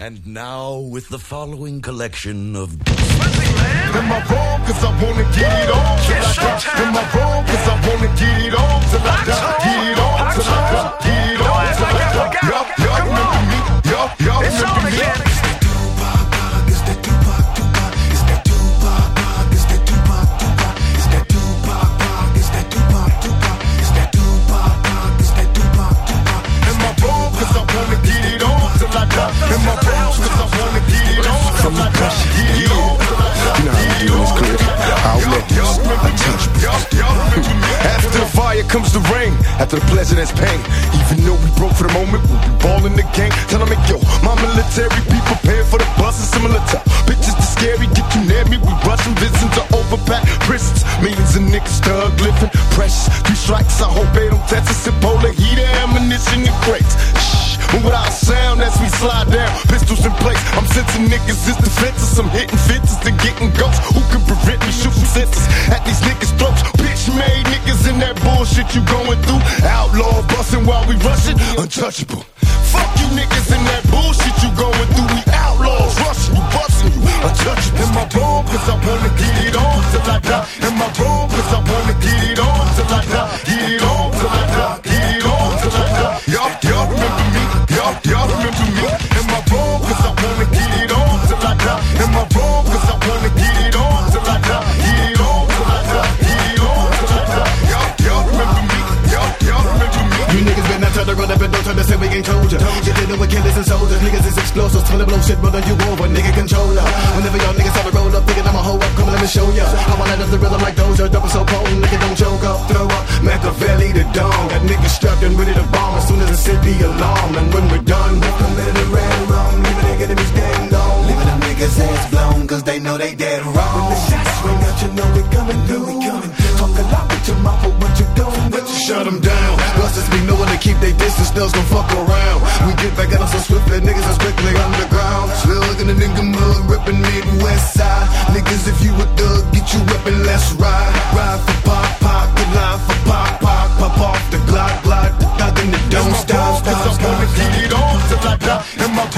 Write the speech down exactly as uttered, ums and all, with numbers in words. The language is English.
And now with the following collection of... Am I wrong cause I wanna get it on till I die? Am I wrong cause I wanna get it on till I die? Get it on till I die, get it on till I die. Y'all, y'all remember me, y'all, y'all remember me. It's that Tupac, Tupac, it's that Tupac, it's that Tupac, Tupac, it's that Tupac, it's that Tupac, Tupac, it's that Tupac, it's that Tupac, Tupac. Am I wrong cause I wanna get it on till I die? Am I wrong cause I wanna get it on till I die? Get it on till I die. You know how we do this clip. Outlets, attention. After the fire comes the rain. After the pleasure, there's pain. Even though we broke for the moment, we'll be ballin' the game. Tell them, yo, my military be prepared for the bus and similar to bitches the scary. Get you near me, we rushing visits to overpack prisons. Millions of niggas thug living precious. Three strikes, I hope they don't test us. Ebola, heater, ammunition, and crates. Shh, move without sound as we slide down. Pistols in place. I'm sensing niggas is defenses. I'm hitting fences and getting ghosts. Who can prevent me shooting senses at these niggas' throats? Bitch made niggas in that bullshit you going through. Outlaw busting while we rushing. Untouchable. Fuck you niggas in that bullshit you going through. We outlaws rushing you, busting you. Untouchable. Am I wrong cause I wanna get it on till I die? Am I wrong cause I wanna get it on till I die? Get it on till I die. Get it on till I die. Y'all, y'all remember me. Y'all, y'all remember me. Am I wrong cause I wanna get it on till I die? Am I wrong cause I wanna get it on till I die? Get it on till I die. Get it on till I die. Y'all, y'all remember me. Y'all, y'all remember me. You niggas better not try to run up and don't try to say we ain't told ya. You're dealing with killers and soldiers. Niggas is explosives. Trying to blow shit, brother, you over. Nigga controller. Whenever y'all niggas try to roll up, thinking I'm a hoe up, come let me show ya. I wanna light up the rhythm like Doja. Double so potent, nigga don't choke up. Throw up Machiavelli the dawn. That nigga strapped and ready to bomb as soon as I set the alarm. And when we're done, committed a red wrong. Leaving the enemies dead long. Leaving them niggas heads blown, cause they know they dead wrong. When the shots ring out, you know we coming through. We coming through. Talk a lot with your mouth, but what you doing? But you shut them down. Busters be knowing to keep they distance, they'll gon' fuck around. We get back at them so swiftly, niggas are strictly underground. Slug in the nigga mug, rippin' Midwest side. Niggas, if you a thug, get you weapon, let's ride. Ride for pop, pop, the line for pop, pop. Pop off the glide, glide, the thug in the don't stop, stop, stop. Cause I wanna get it on till I die. Am I